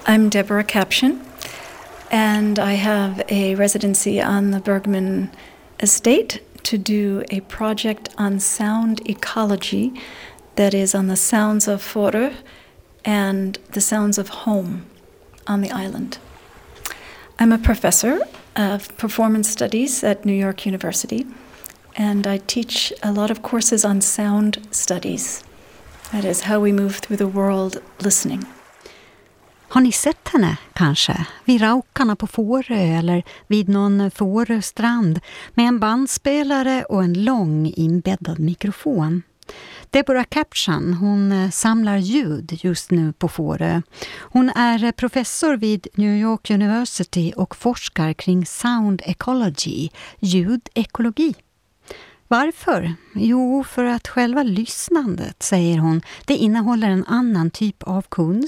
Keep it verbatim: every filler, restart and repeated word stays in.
I'm Deborah Caption, and I have a residency on the Bergman estate to do a project on sound ecology that is on the sounds of Fårö and the sounds of home on the island. I'm a professor of performance studies at New York University, and I teach a lot of courses on sound studies. That is how we move through the world listening. Har ni sett henne kanske vid Raukarna på Fårö eller vid någon Fårö strand med en bandspelare och en lång inbäddad mikrofon? Deborah Caption, hon samlar ljud just nu på Fårö. Hon är professor vid New York University och forskar kring sound ecology, ljudekologi. Varför? Jo, för att själva lyssnandet, säger hon, det innehåller en annan typ av kunskap